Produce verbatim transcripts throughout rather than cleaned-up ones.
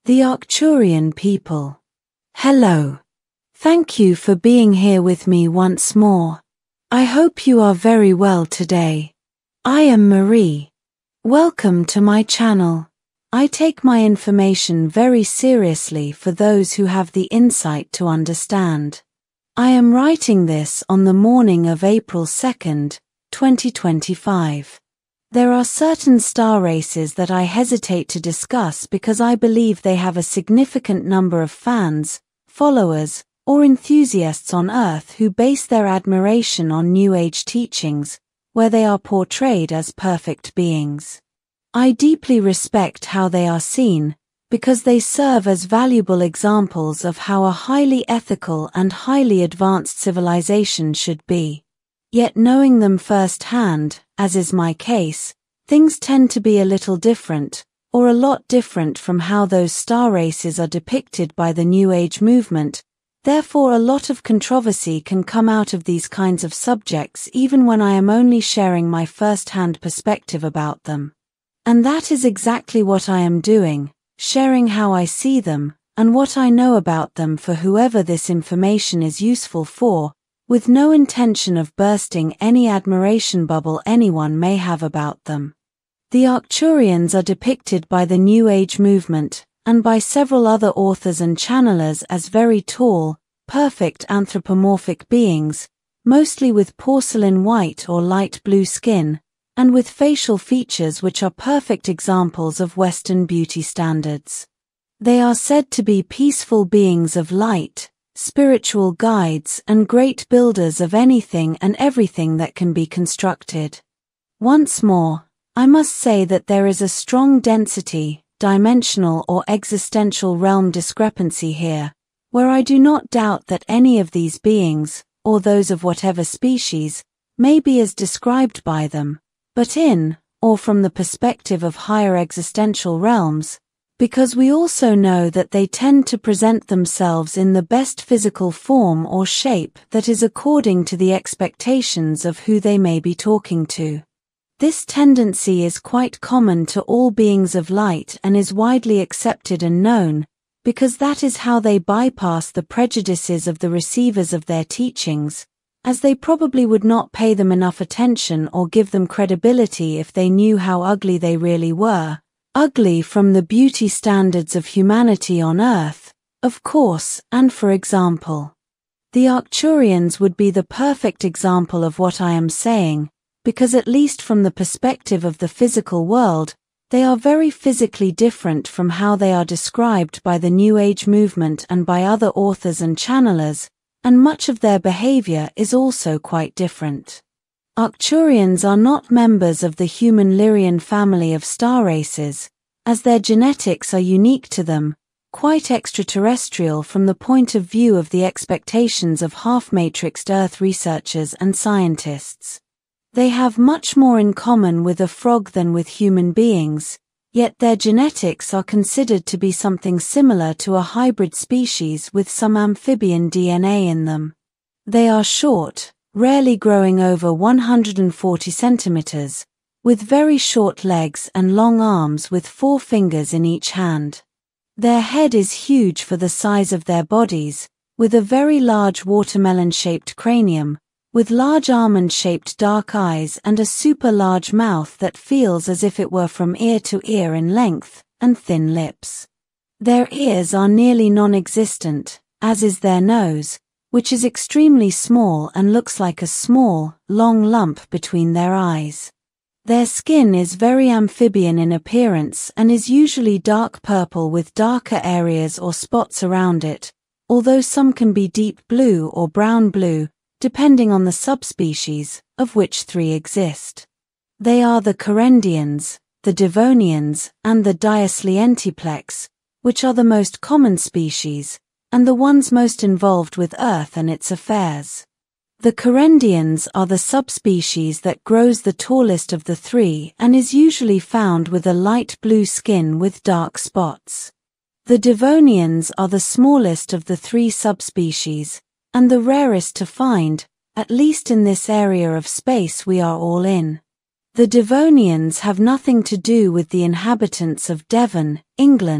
The Arcturian people. Hello. Thank you for being here with me once more. I hope you are very well today. I am Marie. Welcome to my channel. I take my information very seriously for those who have the insight to understand. I am writing this on the morning of April second, twenty twenty-five. There are certain star races that I hesitate to discuss because I believe they have a significant number of fans, followers, or enthusiasts on Earth who base their admiration on New Age teachings, where they are portrayed as perfect beings. I deeply respect how they are seen, because they serve as valuable examples of how a highly ethical and highly advanced civilization should be. Yet knowing them firsthand, as is my case, things tend to be a little different, or a lot different from how those star races are depicted by the New Age movement. Therefore a lot of controversy can come out of these kinds of subjects even when I am only sharing my first-hand perspective about them. And that is exactly what I am doing, sharing how I see them, and what I know about them for whoever this information is useful for, with no intention of bursting any admiration bubble anyone may have about them. The Arcturians are depicted by the New Age movement, and by several other authors and channelers as very tall, perfect anthropomorphic beings, mostly with porcelain white or light blue skin, and with facial features which are perfect examples of Western beauty standards. They are said to be peaceful beings of light, spiritual guides and great builders of anything and everything that can be constructed. Once more, I must say that there is a strong density, dimensional or existential realm discrepancy here, where I do not doubt that any of these beings, or those of whatever species, may be as described by them, but in, or from the perspective of higher existential realms, because we also know that they tend to present themselves in the best physical form or shape that is according to the expectations of who they may be talking to. This tendency is quite common to all beings of light and is widely accepted and known, because that is how they bypass the prejudices of the receivers of their teachings, as they probably would not pay them enough attention or give them credibility if they knew how ugly they really were. Ugly from the beauty standards of humanity on Earth, of course, and for example. The Arcturians would be the perfect example of what I am saying, because at least from the perspective of the physical world, they are very physically different from how they are described by the New Age movement and by other authors and channelers, and much of their behavior is also quite different. Arcturians are not members of the human Lyrian family of star races, as their genetics are unique to them, quite extraterrestrial from the point of view of the expectations of half-matrixed Earth researchers and scientists. They have much more in common with a frog than with human beings, yet their genetics are considered to be something similar to a hybrid species with some amphibian D N A in them. They are short, rarely growing over one hundred forty centimeters, with very short legs and long arms with four fingers in each hand. Their head is huge for the size of their bodies, with a very large watermelon-shaped cranium, with large almond-shaped dark eyes and a super large mouth that feels as if it were from ear to ear in length, and thin lips. Their ears are nearly non-existent, as is their nose, which is extremely small and looks like a small, long lump between their eyes. Their skin is very amphibian in appearance and is usually dark purple with darker areas or spots around it, although some can be deep blue or brown blue, depending on the subspecies, of which three exist. They are the Correndians, the Devonians, and the Diaslientiplex, which are the most common species, and the ones most involved with Earth and its affairs. The Correndians are the subspecies that grows the tallest of the three and is usually found with a light blue skin with dark spots. The Devonians are the smallest of the three subspecies, and the rarest to find, at least in this area of space we are all in. The Devonians have nothing to do with the inhabitants of Devon, England,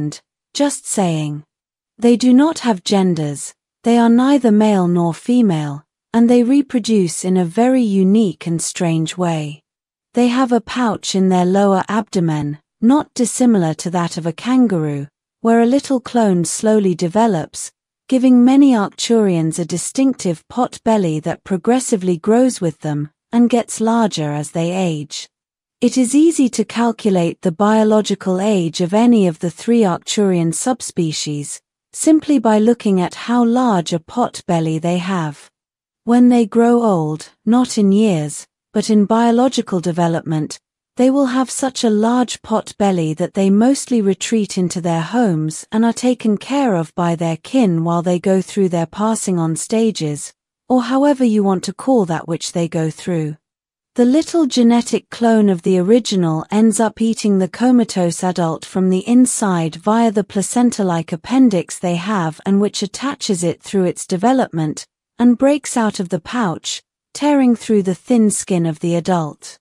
Just saying. They do not have genders, they are neither male nor female, and they reproduce in a very unique and strange way. They have a pouch in their lower abdomen, not dissimilar to that of a kangaroo, where a little clone slowly develops, giving many Arcturians a distinctive pot belly that progressively grows with them and gets larger as they age. It is easy to calculate the biological age of any of the three Arcturian subspecies, simply by looking at how large a pot belly they have. When they grow old, not in years, but in biological development, they will have such a large pot belly that they mostly retreat into their homes and are taken care of by their kin while they go through their passing on stages, or however you want to call that which they go through. The little genetic clone of the original ends up eating the comatose adult from the inside via the placenta-like appendix they have, and which attaches it through its development and breaks out of the pouch, tearing through the thin skin of the adult.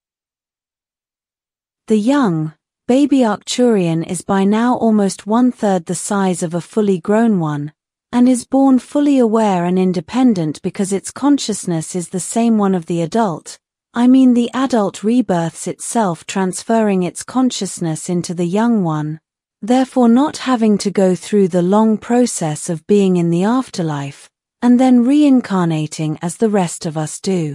The young, baby Arcturian is by now almost one-third the size of a fully grown one, and is born fully aware and independent because its consciousness is the same one of the adult. I mean the adult rebirths itself, transferring its consciousness into the young one, therefore not having to go through the long process of being in the afterlife, and then reincarnating as the rest of us do.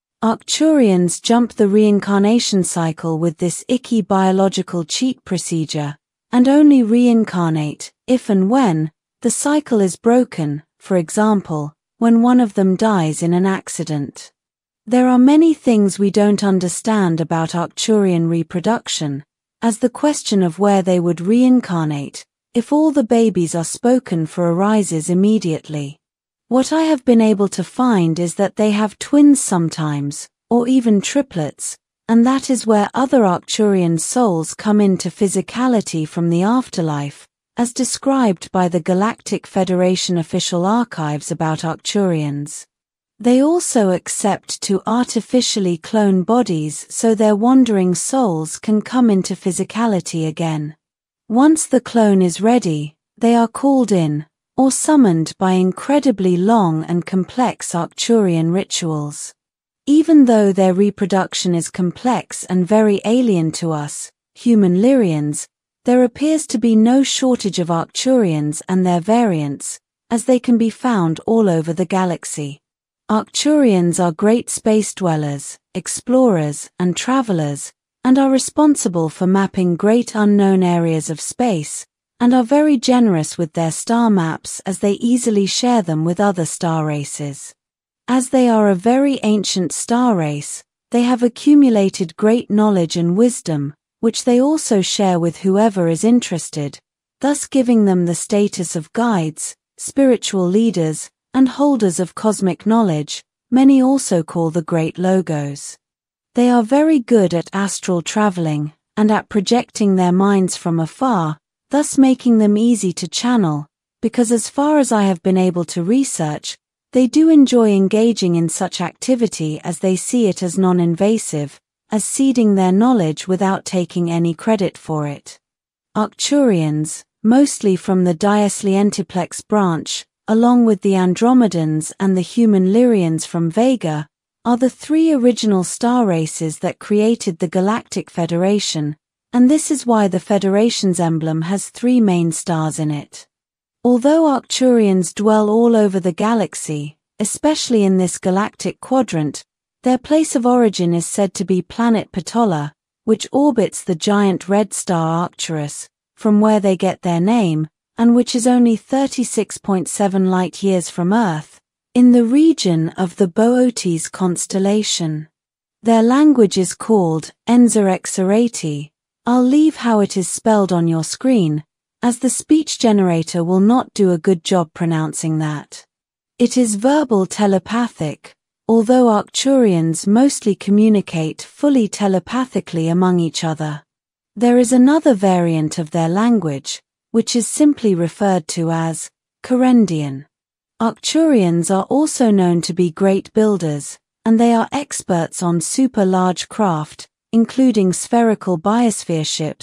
Arcturians jump the reincarnation cycle with this icky biological cheat procedure, and only reincarnate, if and when, the cycle is broken, for example, when one of them dies in an accident. There are many things we don't understand about Arcturian reproduction, as the question of where they would reincarnate, if all the babies are spoken for, arises immediately. What I have been able to find is that they have twins sometimes, or even triplets, and that is where other Arcturian souls come into physicality from the afterlife, as described by the Galactic Federation official archives about Arcturians. They also accept to artificially clone bodies so their wandering souls can come into physicality again. Once the clone is ready, they are called in, or summoned by incredibly long and complex Arcturian rituals. Even though their reproduction is complex and very alien to us, human Lyrians, there appears to be no shortage of Arcturians and their variants, as they can be found all over the galaxy. Arcturians are great space dwellers, explorers, and travelers, and are responsible for mapping great unknown areas of space, and are very generous with their star maps as they easily share them with other star races. As they are a very ancient star race, they have accumulated great knowledge and wisdom, which they also share with whoever is interested, thus giving them the status of guides, spiritual leaders, and holders of cosmic knowledge. Many also call the Great Logos. They are very good at astral traveling, and at projecting their minds from afar, thus making them easy to channel, because as far as I have been able to research, they do enjoy engaging in such activity as they see it as non-invasive, as seeding their knowledge without taking any credit for it. Arcturians, mostly from the Diaslientiplex branch, along with the Andromedans and the human Lyrians from Vega, are the three original star races that created the Galactic Federation, and this is why the Federation's emblem has three main stars in it. Although Arcturians dwell all over the galaxy, especially in this galactic quadrant, their place of origin is said to be planet Patola, which orbits the giant red star Arcturus, from where they get their name, and which is only thirty-six point seven light-years from Earth, in the region of the Boötes constellation. Their language is called Enza-Xerati. I'll leave how it is spelled on your screen, as the speech generator will not do a good job pronouncing that. It is verbal telepathic, although Arcturians mostly communicate fully telepathically among each other. There is another variant of their language, which is simply referred to as Carendian. Arcturians are also known to be great builders, and they are experts on super-large craft, including spherical biosphere ships,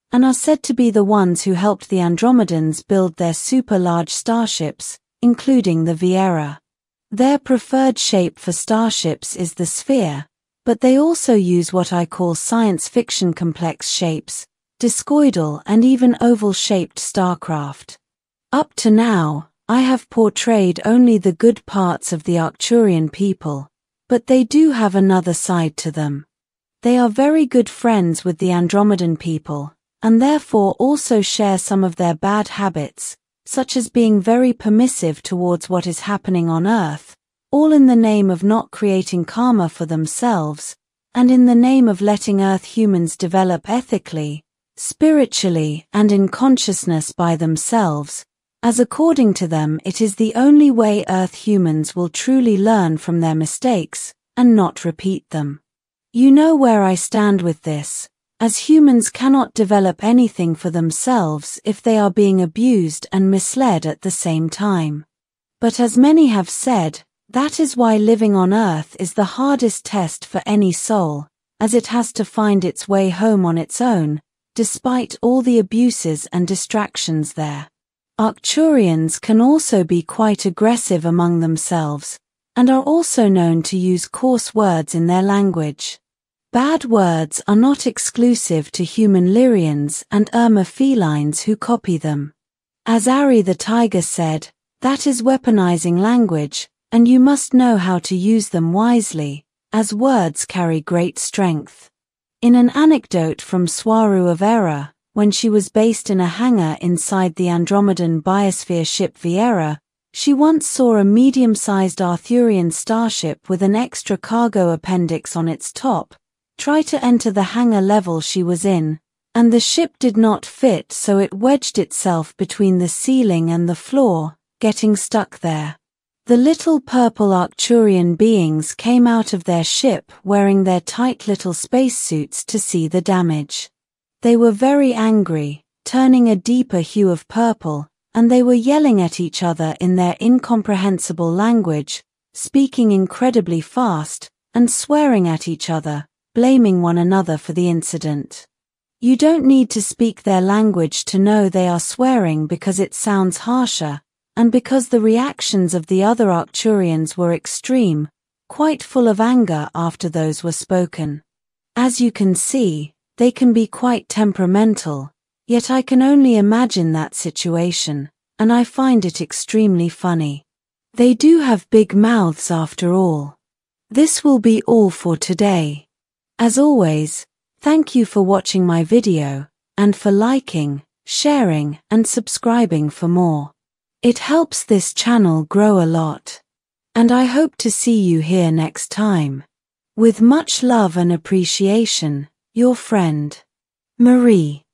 and are said to be the ones who helped the Andromedans build their super-large starships, including the Viera. Their preferred shape for starships is the sphere, but they also use what I call science fiction complex shapes, discoidal and even oval-shaped starcraft. Up to now, I have portrayed only the good parts of the Arcturian people, but they do have another side to them. They are very good friends with the Andromedan people, and therefore also share some of their bad habits, such as being very permissive towards what is happening on Earth, all in the name of not creating karma for themselves, and in the name of letting Earth humans develop ethically, spiritually, and in consciousness by themselves, as according to them it is the only way Earth humans will truly learn from their mistakes, and not repeat them. You know where I stand with this, as humans cannot develop anything for themselves if they are being abused and misled at the same time. But as many have said, that is why living on Earth is the hardest test for any soul, as it has to find its way home on its own, despite all the abuses and distractions there. Arcturians can also be quite aggressive among themselves, and are also known to use coarse words in their language. Bad words are not exclusive to human Lyrians and Irma felines who copy them. As Ari the tiger said, that is weaponizing language, and you must know how to use them wisely, as words carry great strength. In an anecdote from Swaru of Era, when she was based in a hangar inside the Andromedan biosphere ship Viera, she once saw a medium-sized Arthurian starship with an extra cargo appendix on its top try to enter the hangar level she was in, and the ship did not fit, so it wedged itself between the ceiling and the floor, getting stuck there. The little purple Arcturian beings came out of their ship wearing their tight little spacesuits to see the damage. They were very angry, turning a deeper hue of purple, and they were yelling at each other in their incomprehensible language, speaking incredibly fast, and swearing at each other, blaming one another for the incident. You don't need to speak their language to know they are swearing because it sounds harsher, and because the reactions of the other Arcturians were extreme, quite full of anger after those were spoken. As you can see, they can be quite temperamental, yet I can only imagine that situation, and I find it extremely funny. They do have big mouths after all. This will be all for today. As always, thank you for watching my video, and for liking, sharing, and subscribing for more. It helps this channel grow a lot. And I hope to see you here next time. With much love and appreciation, your friend, Marie.